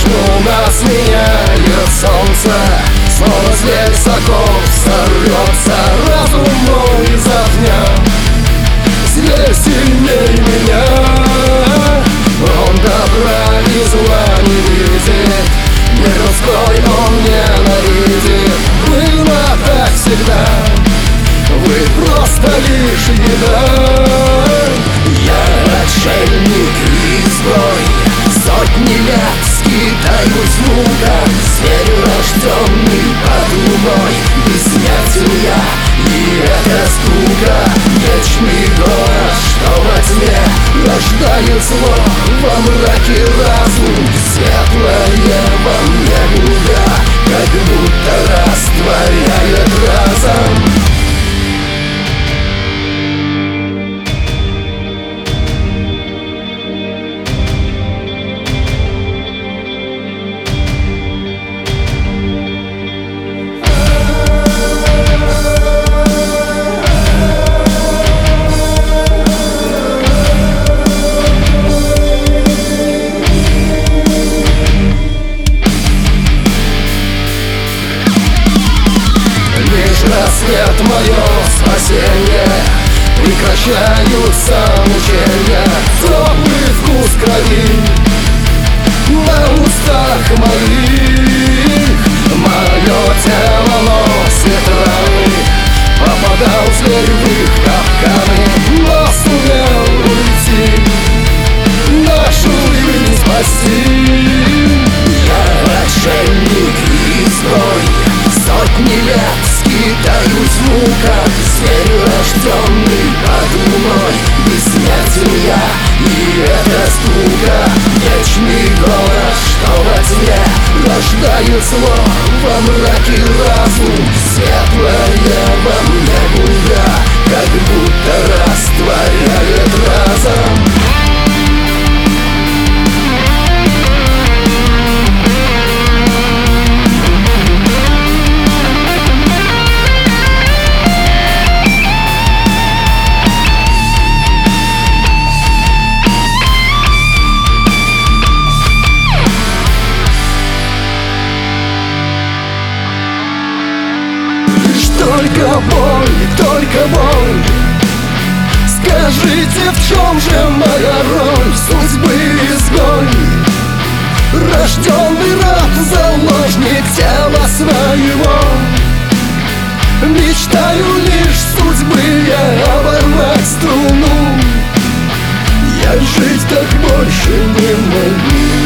У нас меняет солнце, снова зверь сокол сорвется. Разум мой изо дня, зверь сильней меня. Он добра и зла не видит, мирской он ненавидит. Было так всегда, вы просто лишь еда. Я отшельник и изгой, сотни лет скитаюсь в муках. Зверь, рожденный под луной, бессмертен я, и это скука. Вечный город, что во тьме рождает зло, во мраке разум. Светлое во мне глубя, как будто растворяет разом. Рассвет мое спасение, прекращаются мучения. Теплый вкус крови на устах моих. Мое тело носит раны, попадал зверь в их капканы, но сумел уйти, нашу жизнь спасти. Я отшельник и изгой, сотни лет скитаюсь в муках. Зверь, рожденный под луной, бессмертен я, и это скука. Вечный город, что во тьме рождает зло, во мраке разум. Светлое во мне глубя, как будто растворяет разом. Только боль, только боль. Скажите, в чем же моя роль? Судьбы изгой, рожденный раб, заложник тела своего. Мечтаю лишь судьбы я оборвать струну. Я жить так больше не могу.